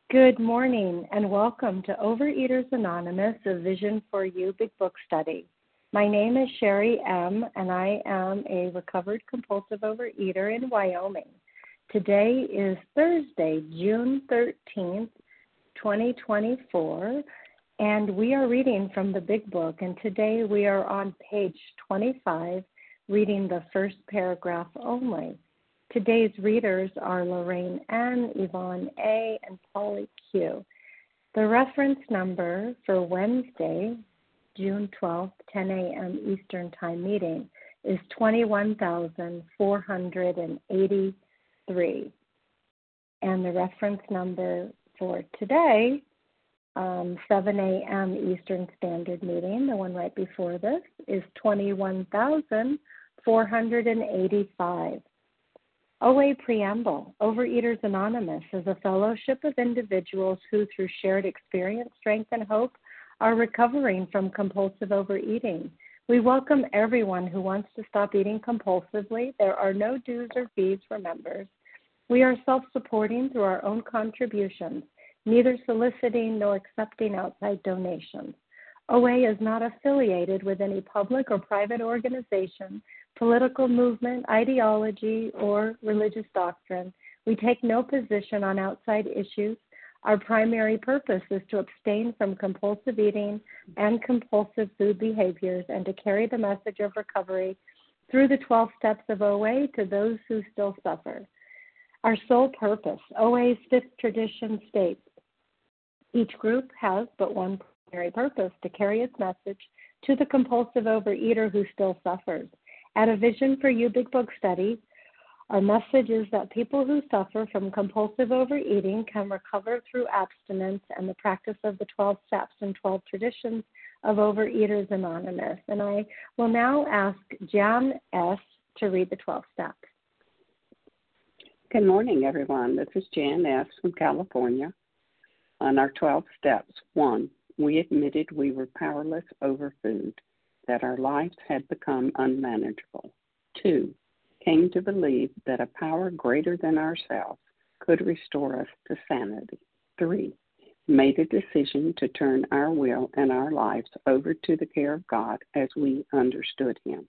Good morning and welcome to Overeaters Anonymous, a Vision for You Big Book Study. My name is Sherry M. and I am a recovered compulsive overeater in Wyoming. Today is Thursday, June 13th, 2024, and we are reading from the Big Book, and today we are on page 25, reading the first paragraph only. Today's readers are Lorraine N., Yvonne A., and Polly Q. The reference number for Wednesday, June 12th, 10 a.m. Eastern Time meeting is 21,483. And the reference number for today, 7 a.m. Eastern Standard meeting, the one right before this, is 21,485. OA Preamble. Overeaters Anonymous is a fellowship of individuals who, through shared experience, strength, and hope, are recovering from compulsive overeating. We welcome everyone who wants to stop eating compulsively. There are no dues or fees for members. We are self-supporting through our own contributions, neither soliciting nor accepting outside donations. OA is not affiliated with any public or private organization, political movement, ideology, or religious doctrine. We take no position on outside issues. Our primary purpose is to abstain from compulsive eating and compulsive food behaviors and to carry the message of recovery through the 12 steps of OA to those who still suffer. Our sole purpose, OA's fifth tradition states, each group has but one primary purpose, to carry its message to the compulsive overeater who still suffers. At a Vision for You Big Book Study, our message is that people who suffer from compulsive overeating can recover through abstinence and the practice of the 12 steps and 12 traditions of Overeaters Anonymous. And I will now ask Jan S. to read the 12 steps. Good morning, everyone. This is Jan S. from California. On our 12 steps, 1, we admitted we were powerless over food, that our lives had become unmanageable. 2, came to believe that a power greater than ourselves could restore us to sanity. 3, made a decision to turn our will and our lives over to the care of God as we understood Him.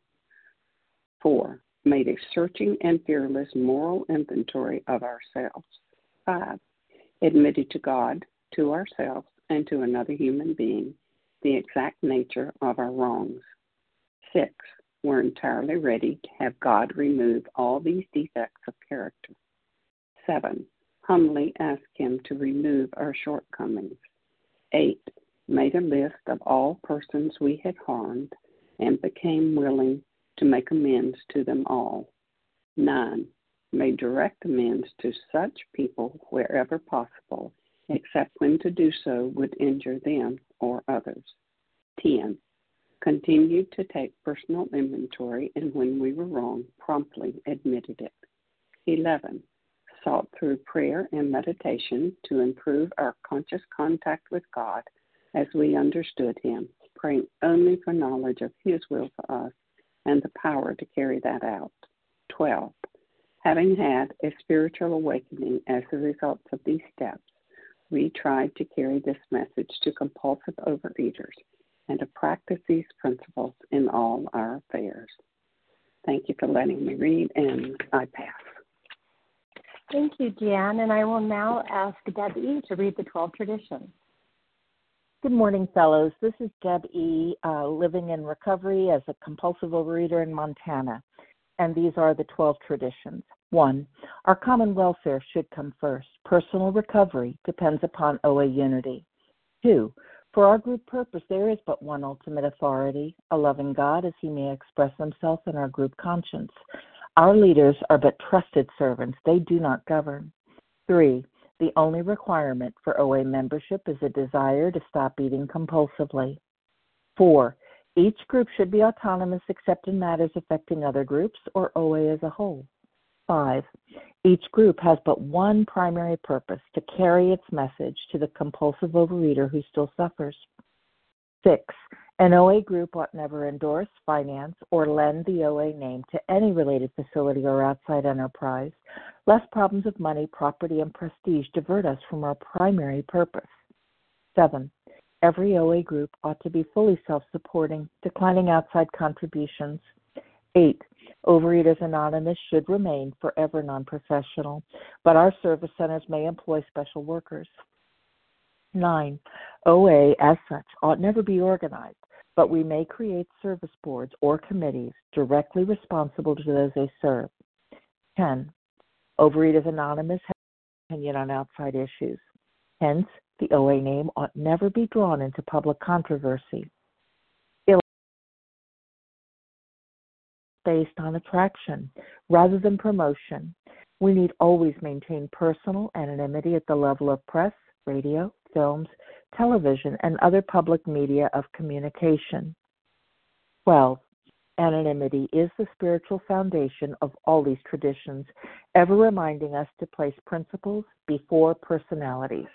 4, made a searching and fearless moral inventory of ourselves. 5, admitted to God, to ourselves, and to another human being the exact nature of our wrongs. 6, we're entirely ready to have God remove all these defects of character. 7, humbly ask Him to remove our shortcomings. 8, made a list of all persons we had harmed and became willing to make amends to them all. 9, made direct amends to such people wherever possible, except when to do so would injure them or others. 10, continued to take personal inventory and when we were wrong, promptly admitted it. 11, sought through prayer and meditation to improve our conscious contact with God as we understood Him, praying only for knowledge of His will for us and the power to carry that out. 12, having had a spiritual awakening as a result of these steps, we tried to carry this message to compulsive overeaters and to practice these principles in all our affairs. Thank you for letting me read, and I pass. Thank you, Jan, and I will now ask Deb E. to read the 12 traditions. Good morning, fellows. This is Deb E., living in recovery as a compulsive overeater in Montana, and these are the 12 traditions. 1, our common welfare should come first. Personal recovery depends upon OA unity. 2, for our group purpose, there is but one ultimate authority, a loving God as He may express Himself in our group conscience. Our leaders are but trusted servants. They do not govern. 3, the only requirement for OA membership is a desire to stop eating compulsively. 4, each group should be autonomous except in matters affecting other groups or OA as a whole. 5, each group has but one primary purpose, to carry its message to the compulsive overeater who still suffers. 6, an OA group ought never endorse, finance, or lend the OA name to any related facility or outside enterprise. Less problems of money, property, and prestige divert us from our primary purpose. 7. Every OA group ought to be fully self-supporting, declining outside contributions. 8. Overeaters Anonymous should remain forever non-professional, but our service centers may employ special workers. 9. OA, as such, ought never be organized, but we may create service boards or committees directly responsible to those they serve. 10. Overeaters Anonymous has an opinion on outside issues. Hence, the OA name ought never be drawn into public controversy. 11. Based on attraction rather than promotion, we need always maintain personal anonymity at the level of press, radio, films, television, and other public media of communication. 12. Anonymity is the spiritual foundation of all these traditions, ever reminding us to place principles before personalities.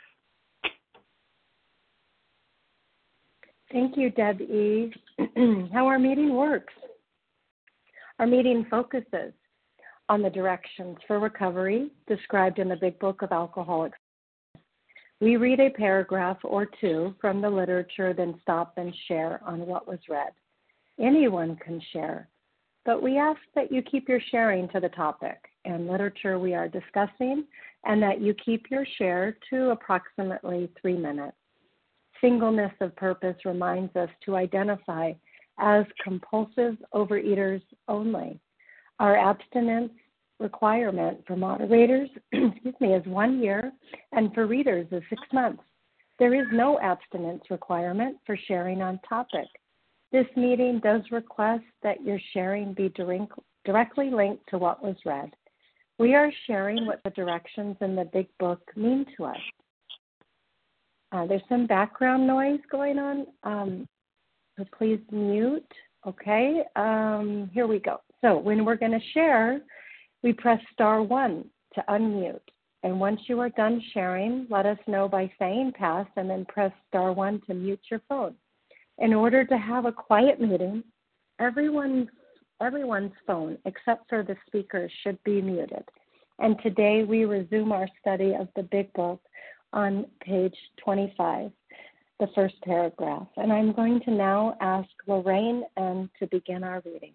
Thank you, Deb E. How our meeting works. Our meeting focuses on the directions for recovery described in the Big Book of Alcoholics. We read a paragraph or two from the literature, then stop and share on what was read. Anyone can share, but we ask that you keep your sharing to the topic and literature we are discussing, and that you keep your share to approximately 3 minutes. Singleness of purpose reminds us to identify as compulsive overeaters only. Our abstinence requirement for moderators is 1 year, and for readers is 6 months. There is no abstinence requirement for sharing on topic. This meeting does request that your sharing be directly linked to what was read. We are sharing what the directions in the Big Book mean to us. There's some background noise going on, so please mute. Okay, here we go. So when we're going to share, we press *1 to unmute. And once you are done sharing, let us know by saying pass and then press *1 to mute your phone. In order to have a quiet meeting, everyone's phone except for the speakers should be muted. And today we resume our study of the Big Book on page 25, the first paragraph. And I'm going to now ask Lorraine to begin our reading.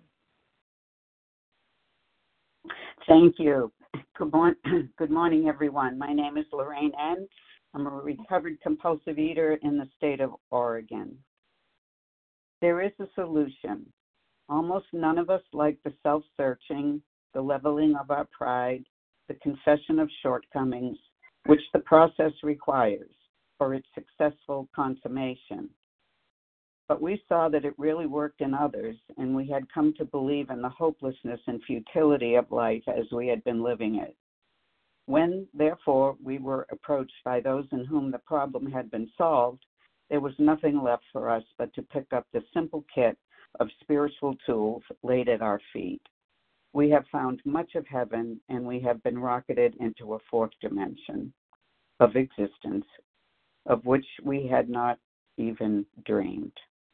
Thank you. Good morning, everyone. My name is Lorraine N. I'm a recovered compulsive eater in the state of Oregon. There is a solution. Almost none of us like the self-searching, the leveling of our pride, the confession of shortcomings, which the process requires for its successful consummation. But we saw that it really worked in others, and we had come to believe in the hopelessness and futility of life as we had been living it. When, therefore, we were approached by those in whom the problem had been solved, there was nothing left for us but to pick up the simple kit of spiritual tools laid at our feet. We have found much of heaven, and we have been rocketed into a fourth dimension of existence, of which we had not even dreamed.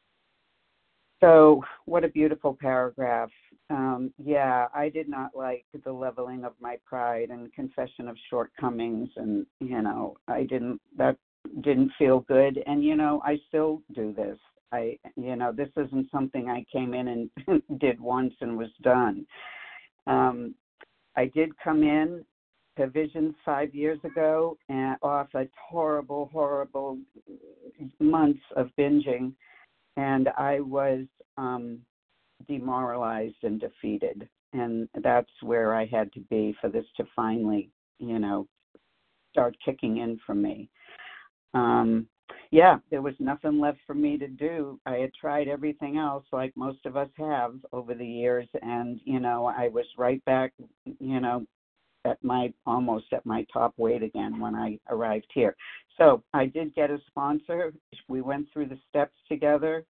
So, what a beautiful paragraph. I did not like the leveling of my pride and confession of shortcomings, and, that didn't feel good. And, I still do this. This isn't something I came in and did once and was done. I did come in to Visions 5 years ago and off a horrible months of binging, and I was demoralized and defeated, and that's where I had to be for this to finally, start kicking in for me. There was nothing left for me to do. I had tried everything else, like most of us have over the years, and, I was right back, almost at my top weight again when I arrived here. So I did get a sponsor. We went through the steps together.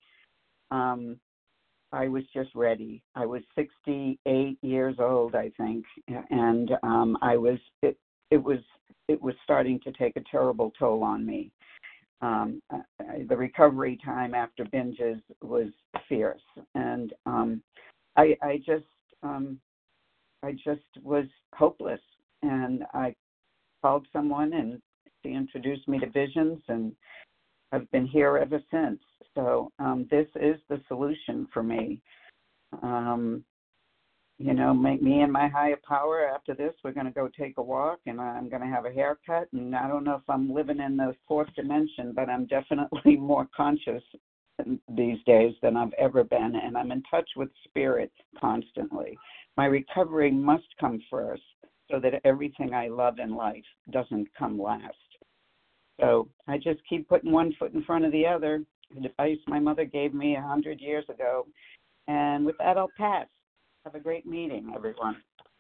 I was just ready. I was 68 years old, I think, and it was starting to take a terrible toll on me. The recovery time after binges was fierce, and I just was hopeless. and I called someone, and she introduced me to Visions, and I've been here ever since. So this is the solution for me. Make me and my higher power. After this, we're going to go take a walk, and I'm going to have a haircut. And I don't know if I'm living in the fourth dimension, but I'm definitely more conscious these days than I've ever been, and I'm in touch with spirit constantly. My recovery must come first so that everything I love in life doesn't come last. So I just keep putting one foot in front of the other, the advice my mother gave me 100 years ago. And with that, I'll pass. Have a great meeting, everyone.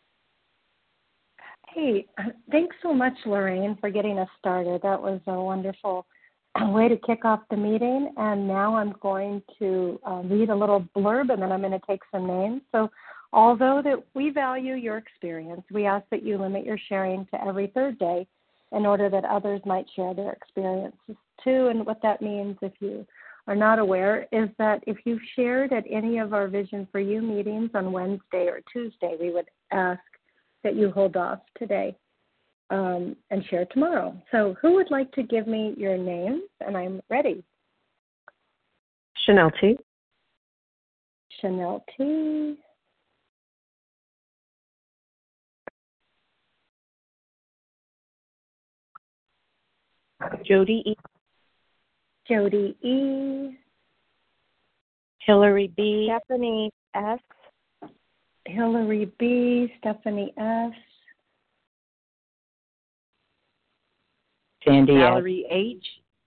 Hey, thanks so much, Lorraine, for getting us started. That was a wonderful way to kick off the meeting. And now I'm going to read a little blurb, and then I'm going to take some names. So although that we value your experience, we ask that you limit your sharing to every third day in order that others might share their experiences too. And what that means, if you are not aware, is that if you've shared at any of our Vision for You meetings on Wednesday or Tuesday, we would ask that you hold off today and share tomorrow. So who would like to give me your names? And I'm ready. Chanel T. Chanel T. Jody E. Jody E. Hillary B. Stephanie S. Hillary B. Stephanie S. Sandy Mallory H.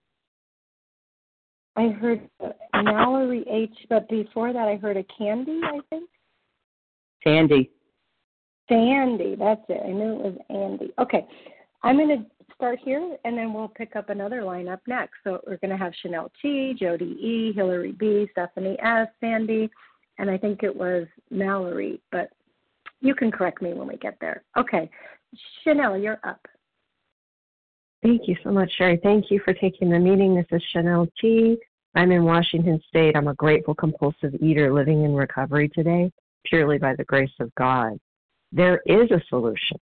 I heard Mallory H., but before that I heard a Candy, I think. Sandy. Sandy, that's it. I knew it was Andy. Okay, I'm going to start here, and then we'll pick up another line up next. So we're going to have Chanel T., Jody E., Hillary B., Stephanie S., Sandy, and I think it was Mallory, but you can correct me when we get there. Okay, Chanel, you're up. Thank you so much, Sherry. Thank you for taking the meeting. This is Chanel T. I'm in Washington State. I'm a grateful compulsive eater living in recovery today, purely by the grace of God. There is a solution.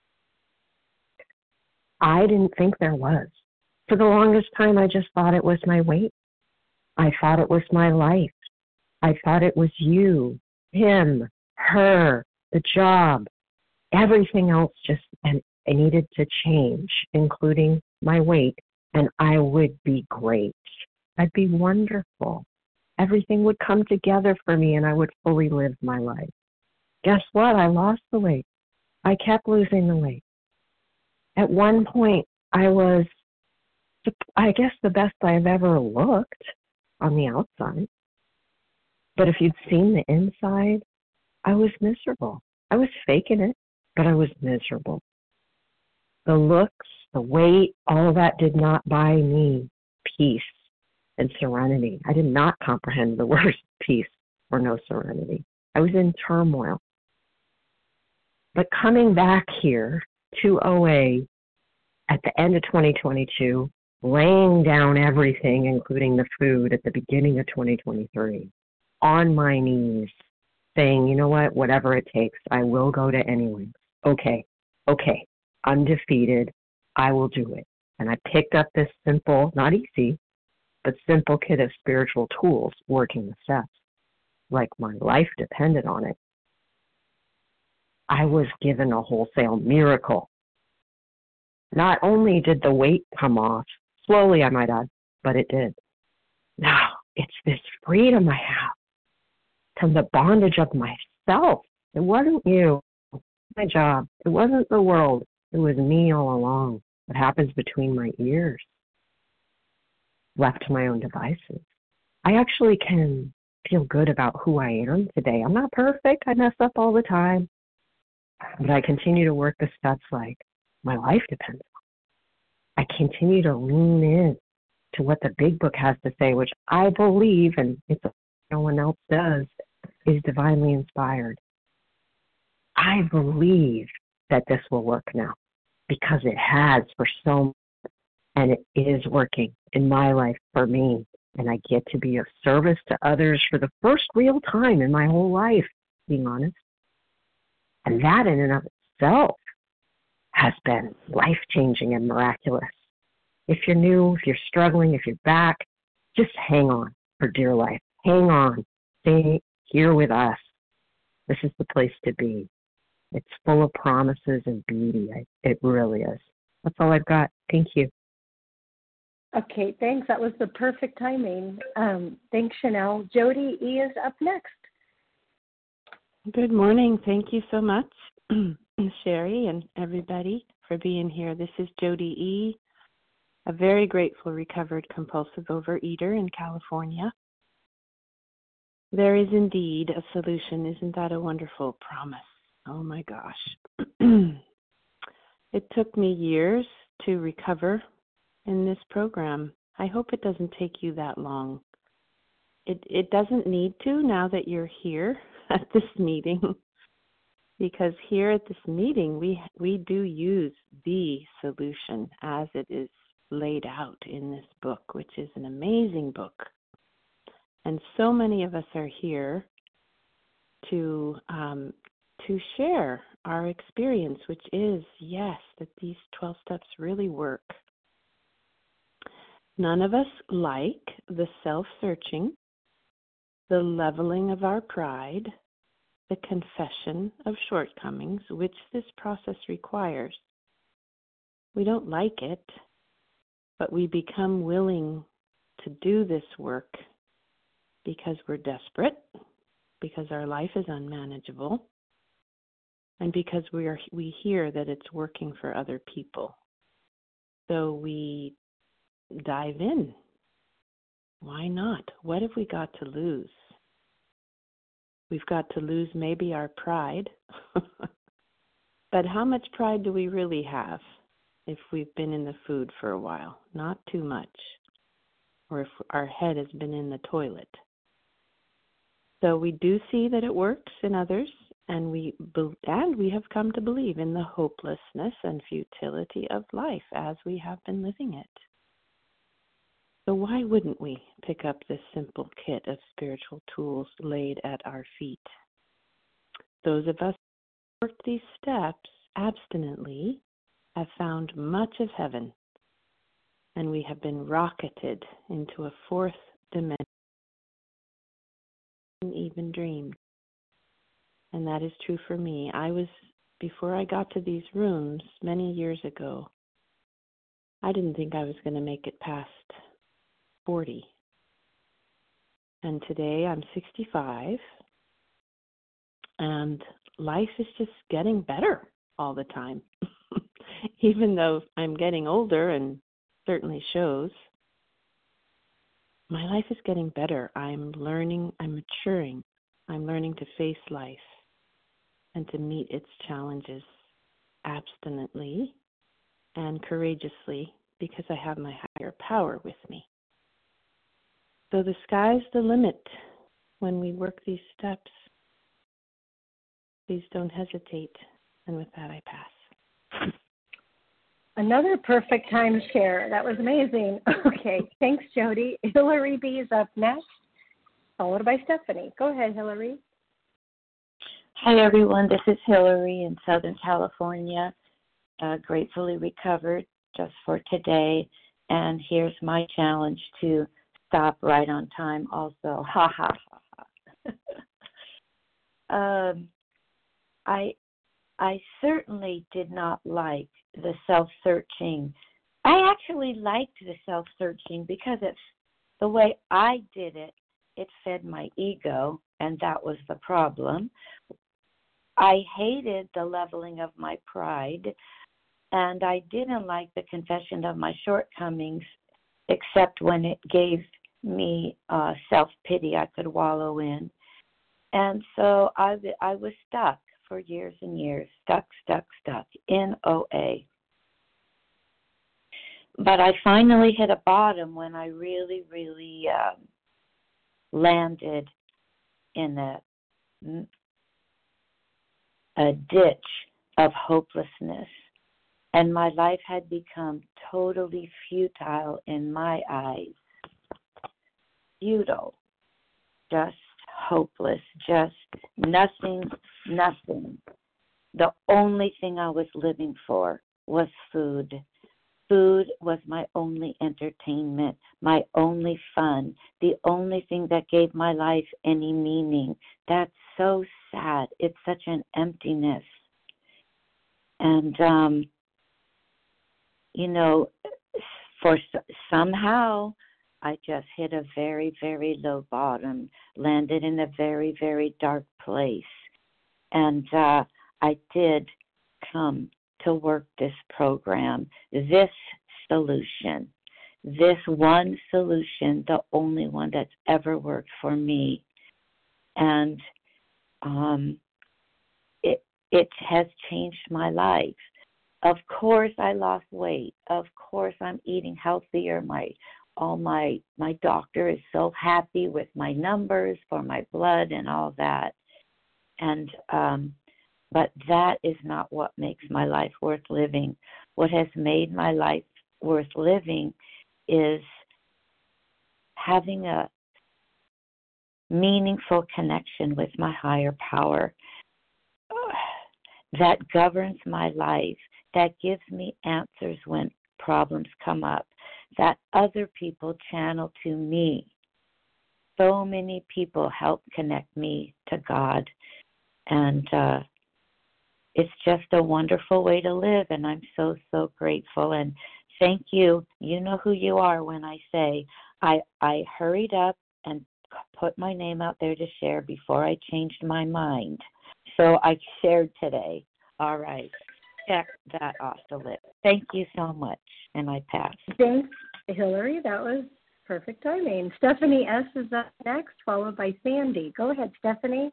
I didn't think there was. For the longest time, I just thought it was my weight. I thought it was my life. I thought it was you, him, her, the job, everything else and I needed to change, including my weight, and I would be great. I'd be wonderful. Everything would come together for me, and I would fully live my life. Guess what? I lost the weight. I kept losing the weight. At one point, I was, I guess, the best I've ever looked on the outside. But if you'd seen the inside, I was miserable. I was faking it, but I was miserable. The looks, the weight, all of that did not buy me peace and serenity. I did not comprehend the words peace or no serenity. I was in turmoil. But coming back here to OA at the end of 2022, laying down everything, including the food, at the beginning of 2023, on my knees, saying, you know what, whatever it takes, I will go to anyone. Okay, I'm defeated. I will do it. And I picked up this simple, not easy, but simple kit of spiritual tools, working the steps, like my life depended on it. I was given a wholesale miracle. Not only did the weight come off, slowly I might add, but it did. Now it's this freedom I have from the bondage of myself. It wasn't you, my job. It wasn't the world. It was me all along. What happens between my ears? Left to my own devices. I actually can feel good about who I am today. I'm not perfect. I mess up all the time. But I continue to work the steps like my life depends on. I continue to lean in to what the big book has to say, which I believe, and it's no one else does, is divinely inspired. I believe that this will work now because it has for so much, and it is working in my life for me. And I get to be of service to others for the first real time in my whole life, being honest. And that in and of itself has been life-changing and miraculous. If you're new, if you're struggling, if you're back, just hang on for dear life. Hang on. Stay here with us. This is the place to be. It's full of promises and beauty. It really is. That's all I've got. Thank you. Okay, thanks. That was the perfect timing. Thanks, Chanel. Jody E. is up next. Good morning. Thank you so much, Sherry and everybody, for being here. This is Jody E., a very grateful recovered compulsive overeater in California. There is indeed a solution. Isn't that a wonderful promise? Oh my gosh. It took me years to recover in this program. I hope it doesn't take you that long. It doesn't need to now that you're here at this meeting, because here at this meeting we do use the solution as it is laid out in this book, which is an amazing book. And so many of us are here to share our experience, which is, yes, that these 12 steps really work. None of us like the self-searching, the leveling of our pride, the confession of shortcomings, which this process requires. We don't like it, but we become willing to do this work because we're desperate, because our life is unmanageable, and because we hear that it's working for other people. So we dive in. Why not? What have we got to lose? We've got to lose maybe our pride. But how much pride do we really have if we've been in the food for a while? Not too much. Or if our head has been in the toilet. So we do see that it works in others, and we have come to believe in the hopelessness and futility of life as we have been living it. So why wouldn't we pick up this simple kit of spiritual tools laid at our feet? Those of us who worked these steps abstinently have found much of heaven, and we have been rocketed into a fourth dimension, even dreamed. And that is true for me. Before I got to these rooms many years ago, I didn't think I was going to make it past 40. And today I'm 65, and life is just getting better all the time. Even though I'm getting older, and certainly shows, my life is getting better. I'm learning, I'm maturing. I'm learning to face life and to meet its challenges abstinently and courageously, because I have my higher power with me. So the sky's the limit when we work these steps. Please don't hesitate. And with that, I pass. Another perfect time share. That was amazing. Okay, thanks, Jody. Hillary B. is up next, followed by Stephanie. Go ahead, Hillary. Hi, everyone. This is Hillary in Southern California, gratefully recovered just for today. And here's my challenge to stop right on time also. Ha, ha, ha, ha. I certainly did not like the self-searching. I actually liked the self-searching because it's the way I did it. It fed my ego, and that was the problem. I hated the leveling of my pride, and I didn't like the confession of my shortcomings, except when it gave me self-pity I could wallow in. And so I was stuck for years and years, stuck in OA. But I finally hit a bottom when I really landed in a ditch of hopelessness. And my life had become totally futile in my eyes. Futile, just hopeless, just nothing. The only thing I was living for was food. Food was my only entertainment, my only fun, the only thing that gave my life any meaning. That's so sad. It's such an emptiness. And, somehow I just hit a very, very low bottom, landed in a very, very dark place. And I did come to work this program, this solution, this one solution, the only one that's ever worked for me. And it has changed my life. Of course, I lost weight. Of course, I'm eating healthier. My doctor is so happy with my numbers for my blood and all that. And but that is not what makes my life worth living. What has made my life worth living is having a meaningful connection with my higher power that governs my life, that gives me answers when problems come up, that other people channel to me. So many people help connect me to God, and it's just a wonderful way to live, and I'm so, so grateful. And thank you. You know who you are when I say I hurried up and put my name out there to share before I changed my mind. So I shared today. All right. Check that off the list. Thank you so much. And I pass. Thanks, Hillary. That was perfect timing. Stephanie S. is up next, followed by Sandy. Go ahead, Stephanie.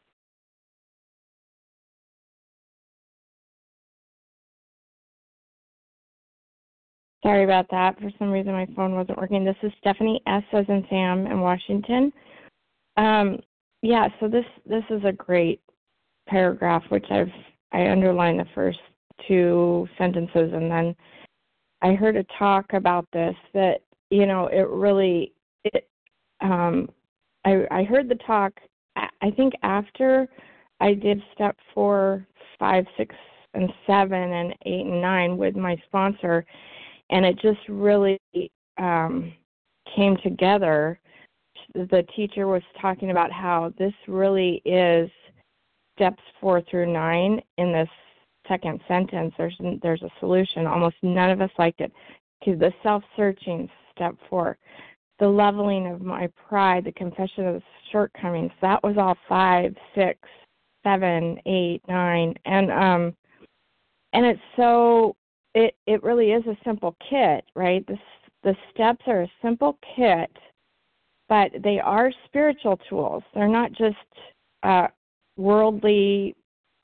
Sorry about that. For some reason, my phone wasn't working. This is Stephanie S. as in Sam in Washington. So this is a great paragraph, which I underlined the first two sentences, and then I heard a talk about this that, I heard the talk, I think after I did step 4, 5, 6, and 7, and 8 and 9 with my sponsor, and it just really came together. The teacher was talking about how this really is steps 4 through 9 in this second sentence. There's a solution. Almost none of us liked it. Okay, the self-searching, step 4. The leveling of my pride, the confession of the shortcomings, that was all 5, 6, 7, 8, 9. And it's so, it really is a simple kit, right? The steps are a simple kit, but they are spiritual tools. They're not just worldly,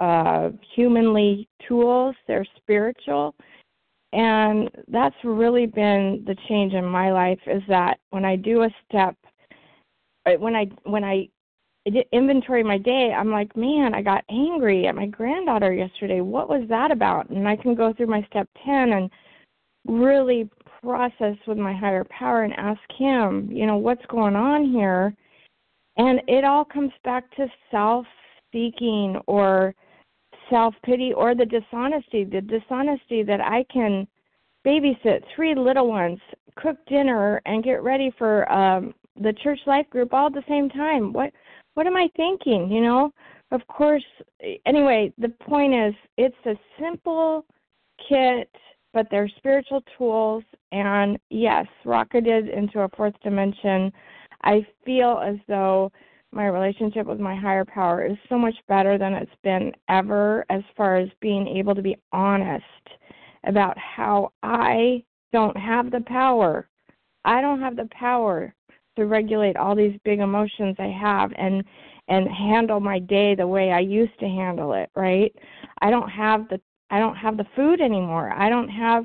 humanly tools. They're spiritual. And that's really been the change in my life, is that when I do a step, when I inventory my day, I'm like, man, I got angry at my granddaughter yesterday. What was that about? And I can go through my step 10 and really process with my higher power and ask him, what's going on here? And it all comes back to self-seeking or self-pity or the dishonesty that I can babysit 3 little ones, cook dinner, and get ready for the church life group all at the same time. What am I thinking, Of course, anyway, the point is it's a simple kit, but they're spiritual tools. And yes, rocketed into a 4th dimension. I feel as though my relationship with my higher power is so much better than it's been ever, as far as being able to be honest about how I don't have the power. I don't have the power to regulate all these big emotions I have and handle my day the way I used to handle it, right? I don't have the food anymore. I don't have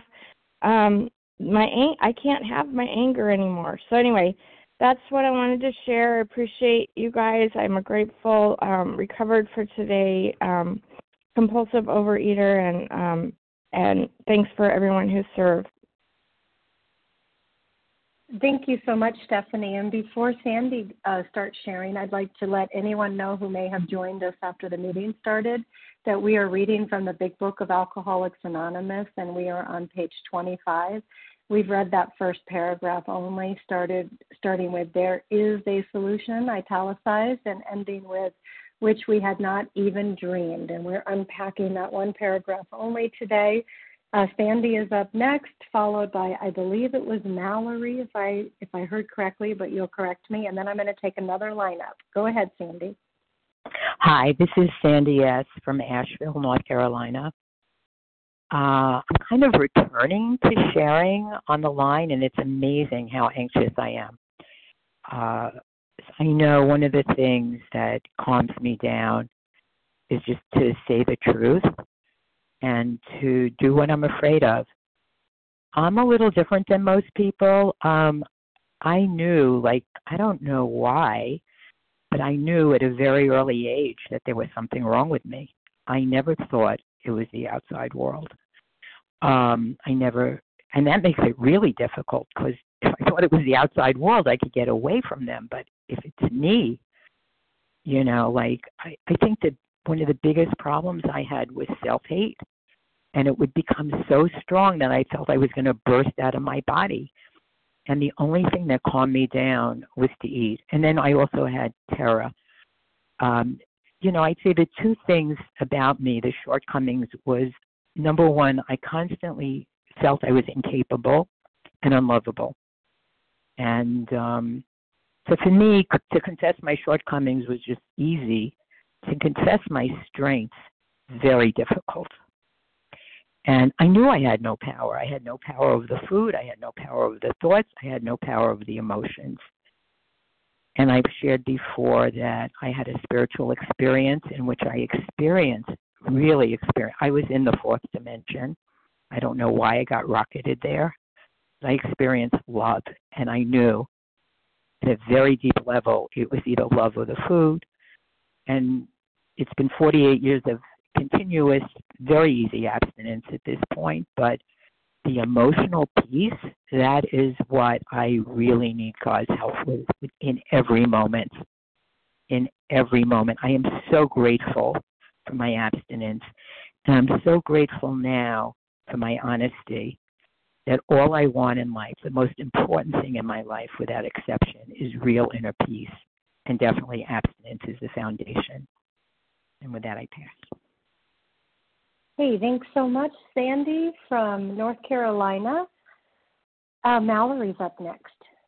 I can't have my anger anymore. So anyway, that's what I wanted to share. I appreciate you guys. I'm a grateful, recovered for today, compulsive overeater, and thanks for everyone who served. Thank you so much, Stephanie. And before Sandy starts sharing, I'd like to let anyone know who may have joined us after the meeting started that we are reading from the Big Book of Alcoholics Anonymous, and we are on page 25. We've read that first paragraph only, starting with "there is a solution," italicized, and ending with "which we had not even dreamed." And we're unpacking that one paragraph only today. Sandy is up next, followed by, I believe it was Mallory, if I heard correctly, but you'll correct me, and then I'm going to take another lineup. Go ahead, Sandy. Hi, this is Sandy S. from Asheville, North Carolina. I'm kind of returning to sharing on the line, and it's amazing how anxious I am. I know one of the things that calms me down is just to say the truth and to do what I'm afraid of. I'm a little different than most people. I knew, I don't know why, but I knew at a very early age that there was something wrong with me. I never thought it was the outside world. And that makes it really difficult, because if I thought it was the outside world, I could get away from them. But if it's me, I think that one of the biggest problems I had was self-hate. And it would become so strong that I felt I was going to burst out of my body. And the only thing that calmed me down was to eat. And then I also had terror. I'd say the two things about me, the shortcomings, was, number one, I constantly felt I was incapable and unlovable. And so for me, to confess my shortcomings was just easy. To confess my strengths, very difficult. And I knew I had no power. I had no power over the food. I had no power over the thoughts. I had no power over the emotions. And I've shared before that I had a spiritual experience in which I really experienced. I was in the fourth dimension. I don't know why I got rocketed there. I experienced love, and I knew at a very deep level it was either love or the food. And it's been 48 years of continuous, very easy abstinence at this point, but the emotional piece, that is what I really need God's help with in every moment. In every moment. I am so grateful for my abstinence, and I'm so grateful now for my honesty, that all I want in life, the most important thing in my life without exception, is real inner peace, and definitely abstinence is the foundation. And with that, I pass. Hey, thanks so much, Sandy from North Carolina. Mallory's up next.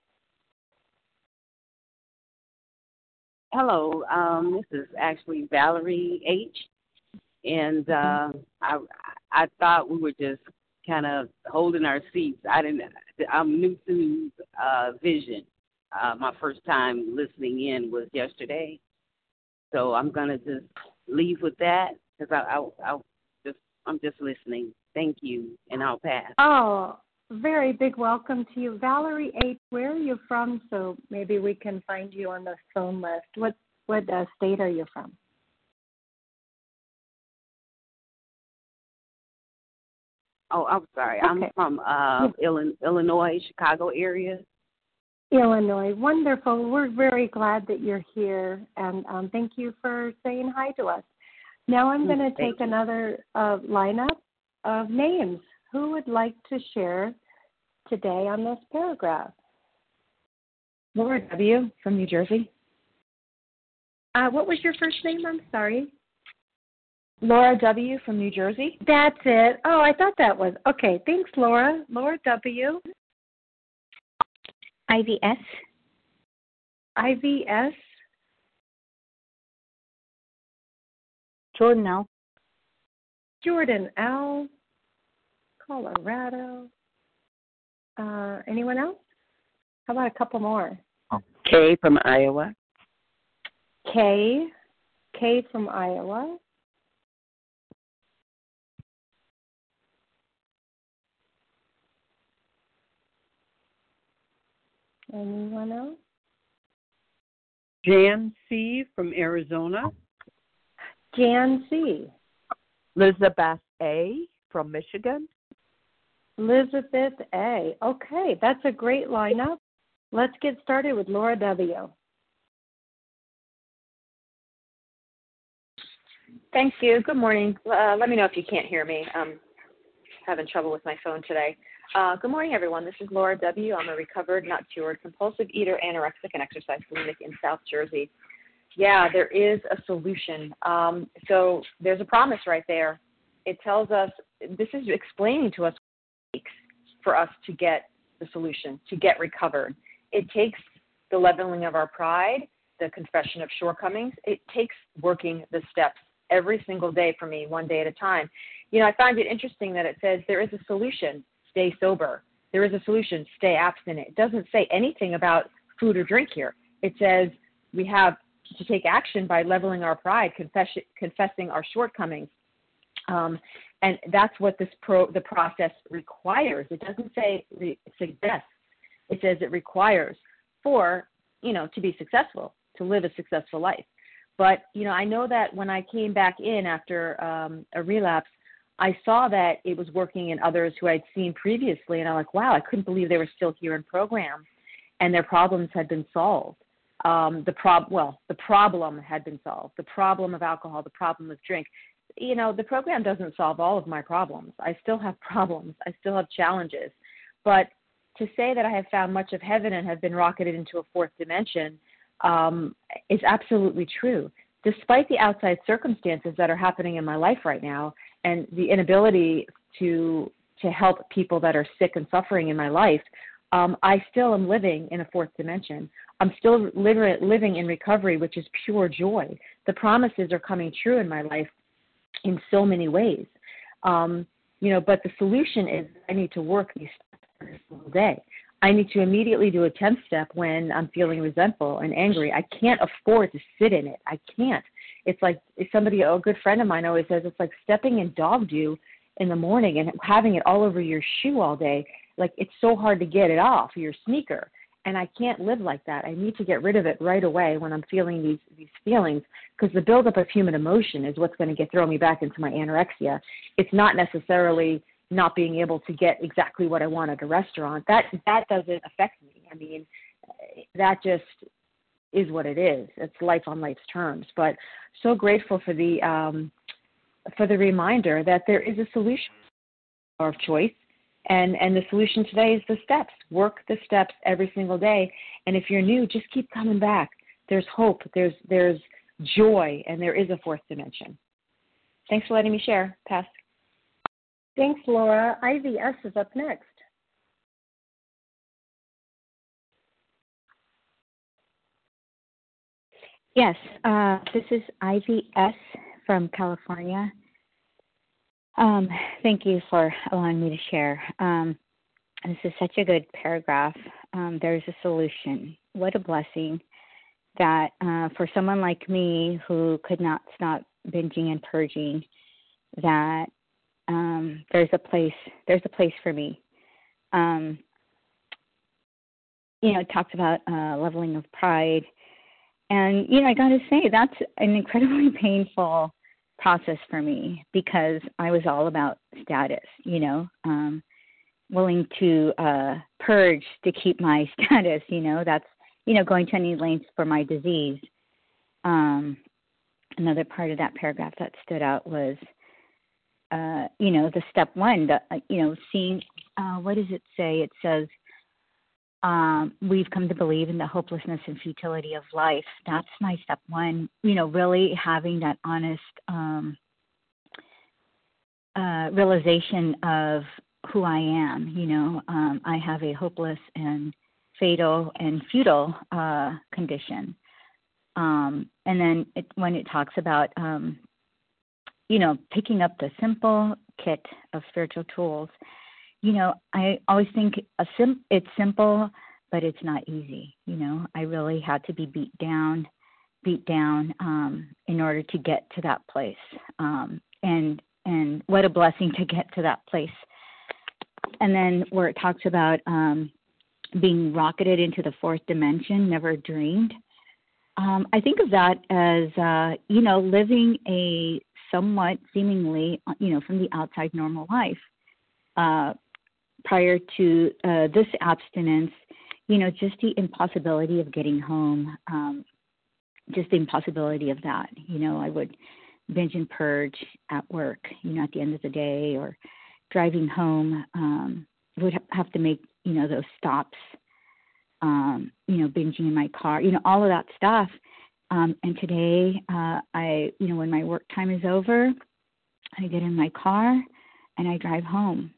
Hello, this is actually Valerie H. And I thought we were just kind of holding our seats. I'm new to Vision. My first time listening in was yesterday. So I'm going to just leave with that, because I'm just listening. Thank you, and I'll pass. Oh, very big welcome to you. Valerie H., where are you from, so maybe we can find you on the phone list? What state are you from? Oh, I'm sorry. Okay. I'm from Illinois, Chicago area. Illinois. Wonderful. We're very glad that you're here, and thank you for saying hi to us. Now I'm going to take another lineup of names. Who would like to share today on this paragraph? Laura W. from New Jersey. What was your first name? I'm sorry. Laura W. from New Jersey. That's it. Oh, I thought that was. Okay, thanks, Laura. Laura W. Ivy S. Ivy S. Jordan L. Jordan L. Colorado. Anyone else? How about a couple more? Kay from Iowa. Kay from Iowa. Anyone else? Jan C. from Arizona. Jan C. Elizabeth A. from Michigan. Elizabeth A. Okay, that's a great lineup. Let's get started with Laura W. Thank you. Good morning. Let me know if you can't hear me. I'm having trouble with my phone today. Good morning, everyone. This is Laura W. I'm a recovered, not cured, compulsive eater, anorexic, and exercise bulimic in South Jersey. Yeah, there is a solution. So there's a promise right there. It tells us, this is explaining to us what it takes for us to get the solution, to get recovered. It takes the leveling of our pride, the confession of shortcomings. It takes working the steps every single day for me, one day at a time. You know, I find it interesting that it says there is a solution, stay sober. There is a solution, stay abstinent. It doesn't say anything about food or drink here. It says we have to take action by leveling our pride, confessing our shortcomings. And that's what the process requires. It doesn't say it suggests. It says it requires for, to be successful, to live a successful life. But, I know that when I came back in after a relapse, I saw that it was working in others who I'd seen previously. And I'm like, wow, I couldn't believe they were still here in program and their problems had been solved. The problem had been solved. The problem of alcohol, the problem of drink. The program doesn't solve all of my problems. I still have problems. I still have challenges. But to say that I have found much of heaven and have been rocketed into a fourth dimension is absolutely true. Despite the outside circumstances that are happening in my life right now and the inability to help people that are sick and suffering in my life, I still am living in a fourth dimension. I'm still living in recovery, which is pure joy. The promises are coming true in my life in so many ways. But the solution is I need to work these steps every single day. I need to immediately do a 10th step when I'm feeling resentful and angry. I can't afford to sit in it. I can't. It's like a good friend of mine always says, it's like stepping in dog dew in the morning and having it all over your shoe all day. Like, it's so hard to get it off your sneaker. And I can't live like that. I need to get rid of it right away when I'm feeling these feelings, because the buildup of human emotion is what's going to throw me back into my anorexia. It's not necessarily not being able to get exactly what I want at a restaurant. That doesn't affect me. I mean, that just is what it is. It's life on life's terms. But so grateful for the reminder that there is a solution of choice. And the solution today is the steps. Work the steps every single day. And if you're new, just keep coming back. There's hope. There's joy, and there is a fourth dimension. Thanks for letting me share. Pass. Thanks, Laura. Ivy S. is up next. Yes, this is Ivy S. from California. Thank you for allowing me to share. This is such a good paragraph. There's a solution. What a blessing that for someone like me who could not stop binging and purging, that there's a place for me. It talks about leveling of pride. And, I got to say, that's an incredibly painful process for me, because I was all about status, willing to purge to keep my status, that's, going to any lengths for my disease. Another part of that paragraph that stood out was, the step one, seeing, what does it say? It says, we've come to believe in the hopelessness and futility of life. That's my step one, really having that honest realization of who I am. I have a hopeless and fatal and futile condition. And then when it talks about, picking up the simple kit of spiritual tools, I always think it's simple, but it's not easy. I really had to be beat down in order to get to that place. And what a blessing to get to that place. And then where it talks about being rocketed into the fourth dimension, never dreamed. I think of that as, living a somewhat seemingly, from the outside normal life. Prior to this abstinence, just the impossibility of getting home, just the impossibility of that. I would binge and purge at work, at the end of the day, or driving home, would have to make, those stops, binging in my car, all of that stuff. And today, when my work time is over, I get in my car and I drive home,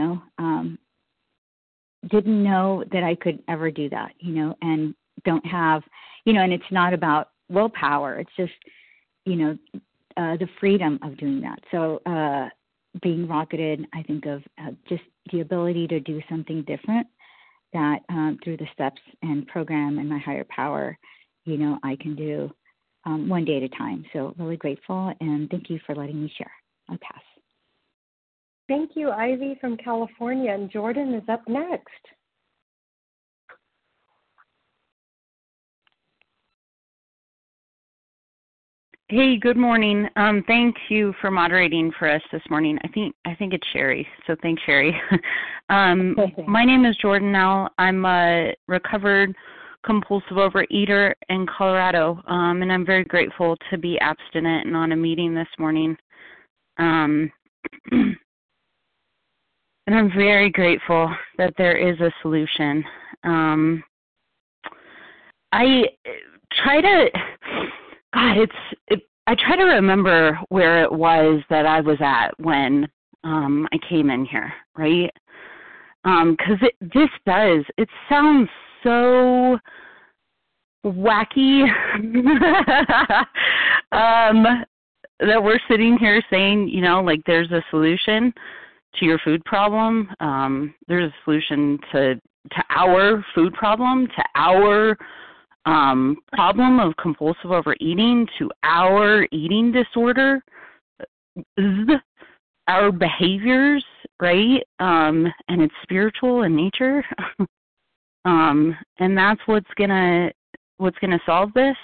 didn't know that I could ever do that, and don't have, and it's not about willpower. It's just, the freedom of doing that. So being rocketed, I think of just the ability to do something different that through the steps and program and my higher power, I can do one day at a time. So really grateful, and thank you for letting me share. I'll pass. Thank you, Ivy from California, and Jordan is up next. Hey, good morning. Thank you for moderating for us this morning. I think it's Sherry, so thanks, Sherry. My name is Jordan now. I'm a recovered compulsive overeater in Colorado, and I'm very grateful to be abstinent and on a meeting this morning. And I'm very grateful that there is a solution. I try to remember where it was that I was at when I came in here, right? Because it sounds so wacky that we're sitting here saying, there's a solution to your food problem. There's a solution to our food problem, to our problem of compulsive overeating, to our eating disorder, our behaviors, right? And it's spiritual in nature. And that's what's gonna solve this.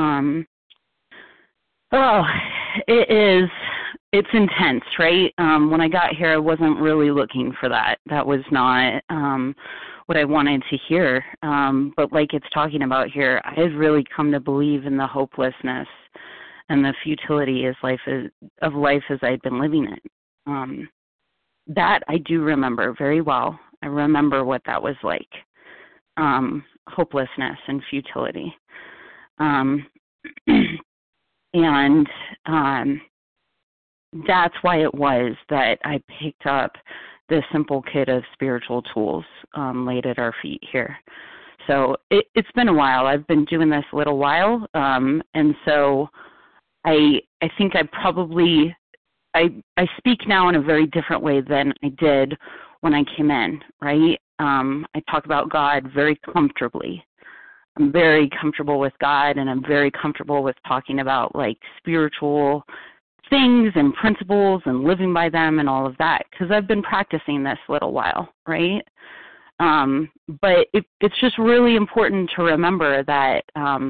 It's intense, right? When I got here, I wasn't really looking for that. That was not what I wanted to hear. But like it's talking about here, I had really come to believe in the hopelessness and the futility of life as I'd been living it. That I do remember very well. I remember what that was like. Hopelessness and futility. And that's why it was that I picked up this simple kit of spiritual tools laid at our feet here. So it's been a while. I've been doing this a little while. And so I think I speak now in a very different way than I did when I came in, right? I talk about God very comfortably. I'm very comfortable with God, and I'm very comfortable with talking about spiritual things and principles and living by them and all of that, because I've been practicing this a little while, right? But it's just really important to remember that,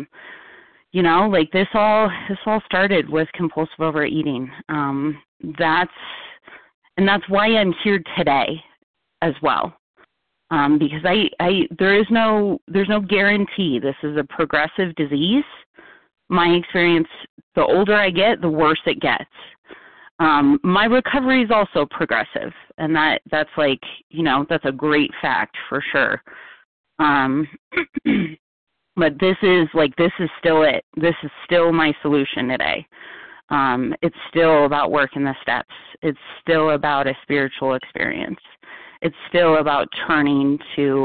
this all started with compulsive overeating. That's why I'm here today as well. Because there's no guarantee. This is a progressive disease. My experience, the older I get, the worse it gets. My recovery is also progressive, and that's that's a great fact for sure. But this is still it. This is still my solution today. It's still about working the steps. It's still about a spiritual experience. It's still about turning to,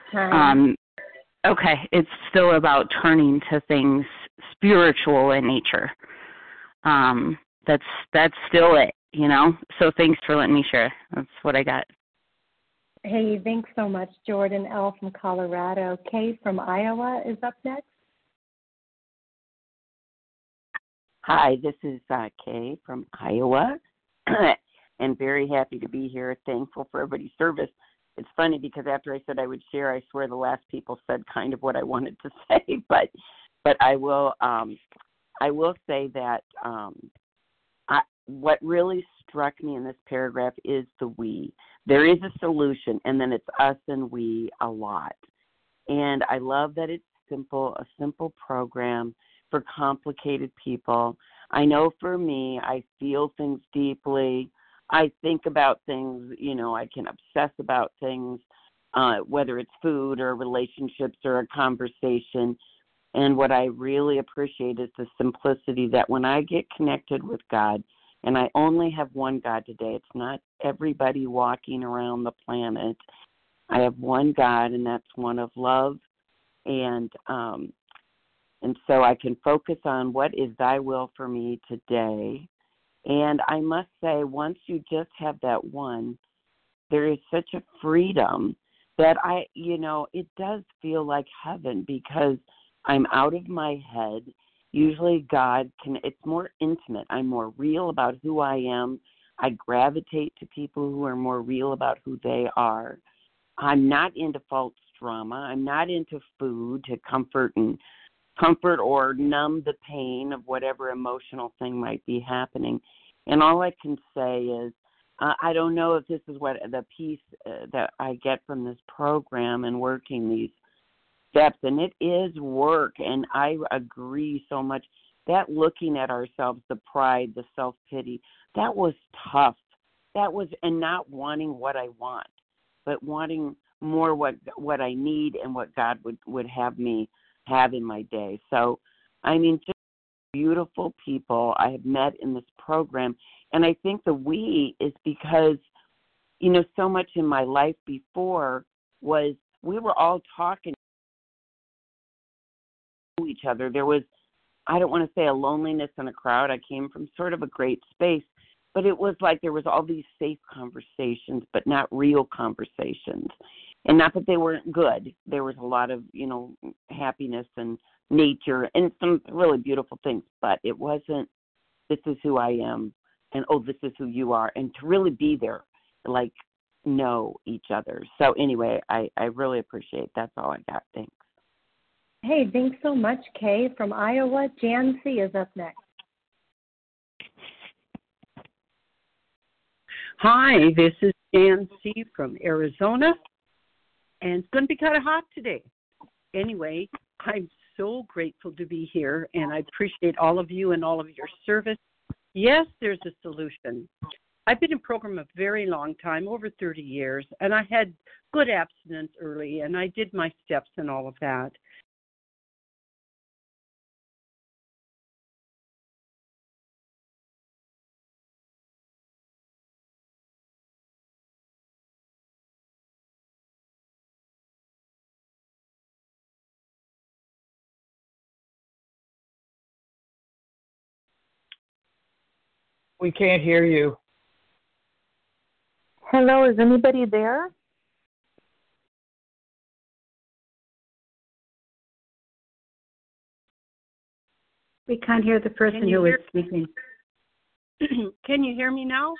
it's still about turning to things spiritual in nature. That's still it, So thanks for letting me share. That's what I got. Hey, thanks so much, Jordan L. from Colorado. Kay from Iowa is up next. Hi, this is Kay from Iowa. And very happy to be here. Thankful for everybody's service. It's funny because after I said I would share, I swear the last people said kind of what I wanted to say. But I will say that what really struck me in this paragraph is the we. There is a solution, and then it's us and we a lot. And I love that it's simple, a simple program for complicated people. I know for me, I feel things deeply. I think about things, I can obsess about things, whether it's food or relationships or a conversation. And what I really appreciate is the simplicity that when I get connected with God, and I only have one God today, it's not everybody walking around the planet. I have one God, and that's one of love. And so I can focus on what is thy will for me today. And I must say, once you just have that one, there is such a freedom that it does feel like heaven because I'm out of my head. Usually it's more intimate. I'm more real about who I am. I gravitate to people who are more real about who they are. I'm not into false drama. I'm not into food to comfort or numb the pain of whatever emotional thing might be happening. And all I can say is, I don't know if this is what the piece that I get from this program and working these steps, and it is work, and I agree so much. That looking at ourselves, the pride, the self-pity, that was tough. And not wanting what I want, but wanting more what I need and what God would have me have in my day. So, just beautiful people I have met in this program. And I think the we is because, so much in my life before was we were all talking to each other. There was, I don't want to say a loneliness in a crowd. I came from sort of a great space, but it was like there was all these safe conversations, but not real conversations. And not that they weren't good. There was a lot of, happiness and nature and some really beautiful things, but it wasn't, this is who I am, and this is who you are, and to really be there, like, know each other. So anyway, I really appreciate it. That's all I got. Thanks. Hey, thanks so much, Kay. From Iowa, Jan C. is up next. Hi, this is Jan C. from Arizona, and it's going to be kind of hot today. Anyway, I'm so grateful to be here, and I appreciate all of you and all of your service. Yes, there's a solution. I've been in program a very long time, over 30 years, and I had good abstinence early, and I did my steps and all of that. We can't hear you. Hello, is anybody there? We can't hear the person who is speaking. Can you hear me now?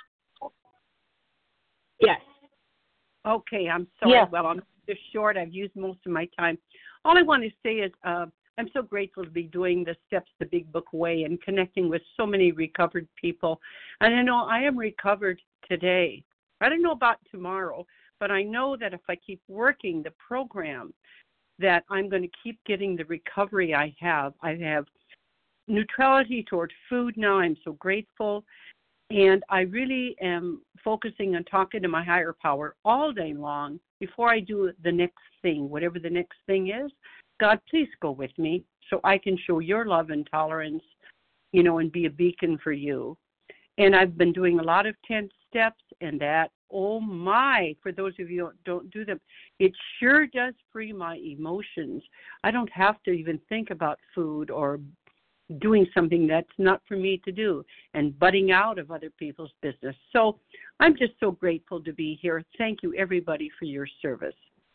Yes. Okay, I'm sorry. Yes. Well, I'm just short. I've used most of my time. All I want to say is I'm so grateful to be doing the Steps the Big Book Way and connecting with so many recovered people. And I know I am recovered today. I don't know about tomorrow, but I know that if I keep working the program, that I'm going to keep getting the recovery I have. I have neutrality toward food now. I'm so grateful. And I really am focusing on talking to my higher power all day long before I do the next thing, whatever the next thing is. God, please go with me so I can show your love and tolerance, and be a beacon for you. And I've been doing a lot of 10 steps, and that, oh my, for those of you who don't do them, it sure does free my emotions. I don't have to even think about food or doing something that's not for me to do and butting out of other people's business. So I'm just so grateful to be here. Thank you, everybody, for your service.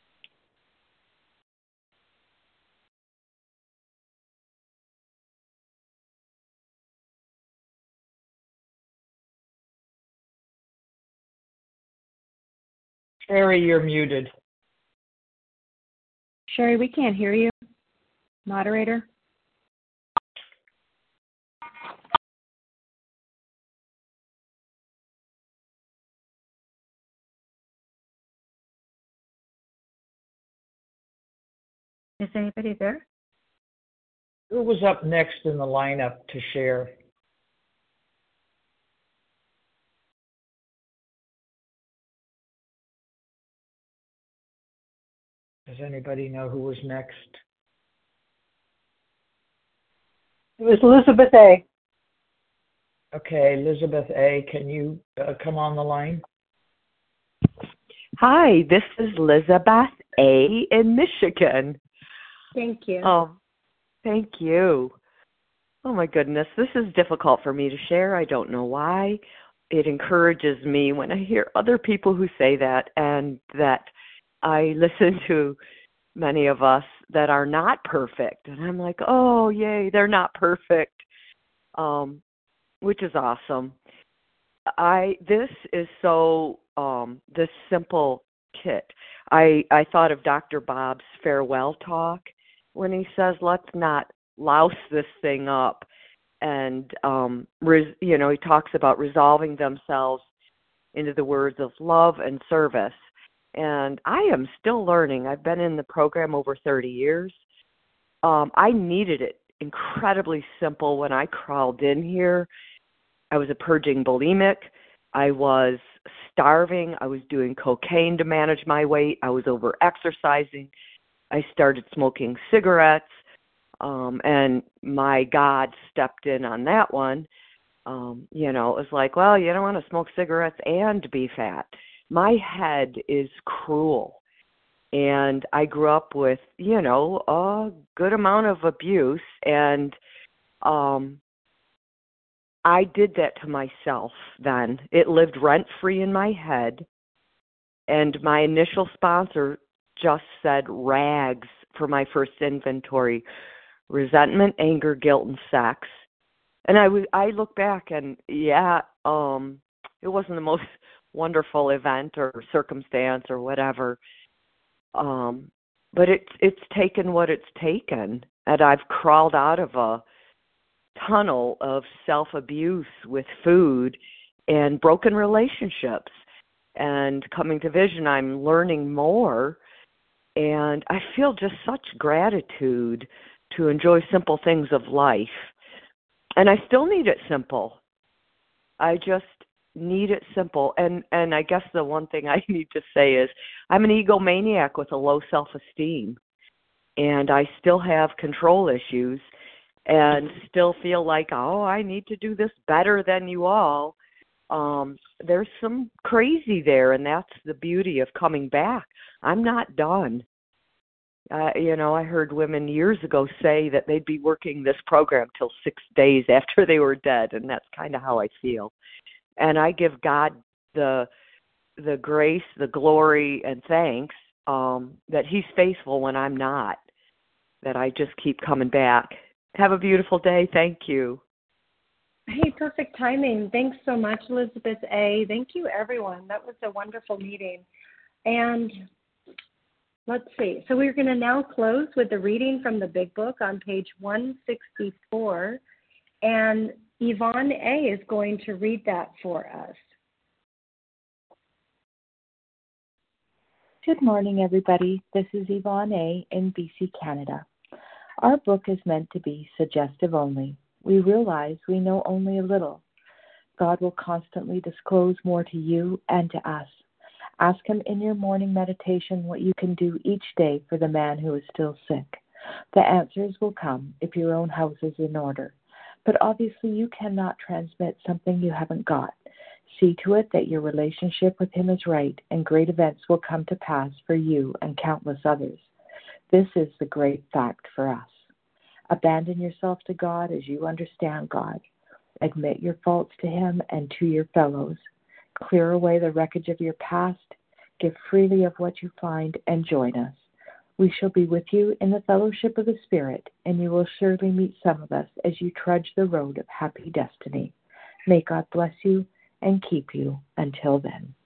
Sherry, you're muted. Sherry, we can't hear you. Moderator? Is anybody there? Who was up next in the lineup to share? Does anybody know who was next? It was Elizabeth A. Okay, Elizabeth A., can you come on the line? Hi, this is Elizabeth A. in Michigan. Thank you. Thank you. Oh my goodness, this is difficult for me to share. I don't know why. It encourages me when I hear other people who say that, and that I listen to many of us that are not perfect. And I'm like, oh, yay, they're not perfect, which is awesome. This is so, this simple kit. I thought of Dr. Bob's farewell talk when he says, let's not louse this thing up. And, he talks about resolving themselves into the words of love and service. And I am still learning. I've been in the program over 30 years. I needed it incredibly simple when I crawled in here. I was a purging bulimic. I was starving. I was doing cocaine to manage my weight. I was over exercising. I started smoking cigarettes. And my God stepped in on that one. It was like, well, you don't want to smoke cigarettes and be fat. My head is cruel. And I grew up with, a good amount of abuse. And I did that to myself then. It lived rent-free in my head. And my initial sponsor just said rags for my first inventory: resentment, anger, guilt, and sex. And I look back and, it wasn't the most wonderful event or circumstance or whatever. But it's taken what it's taken. And I've crawled out of a tunnel of self-abuse with food and broken relationships. And coming to Vision, I'm learning more. And I feel just such gratitude to enjoy simple things of life. And I still need it simple. I just need it simple. And I guess the one thing I need to say is I'm an egomaniac with a low self-esteem. And I still have control issues and still feel like, I need to do this better than you all. There's some crazy there, and that's the beauty of coming back. I'm not done. I heard women years ago say that they'd be working this program till 6 days after they were dead, and that's kind of how I feel. And I give God the grace, the glory, and thanks that He's faithful when I'm not, that I just keep coming back. Have a beautiful day. Thank you. Hey, perfect timing. Thanks so much, Elizabeth A. Thank you, everyone. That was a wonderful meeting. And let's see. So we're going to now close with the reading from the Big Book on page 164. And Yvonne A. is going to read that for us. Good morning, everybody. This is Yvonne A. in BC, Canada. Our book is meant to be suggestive only. We realize we know only a little. God will constantly disclose more to you and to us. Ask Him in your morning meditation what you can do each day for the man who is still sick. The answers will come if your own house is in order. But obviously you cannot transmit something you haven't got. See to it that your relationship with Him is right, and great events will come to pass for you and countless others. This is the great fact for us. Abandon yourself to God as you understand God. Admit your faults to Him and to your fellows. Clear away the wreckage of your past. Give freely of what you find and join us. We shall be with you in the fellowship of the Spirit, and you will surely meet some of us as you trudge the road of happy destiny. May God bless you and keep you until then.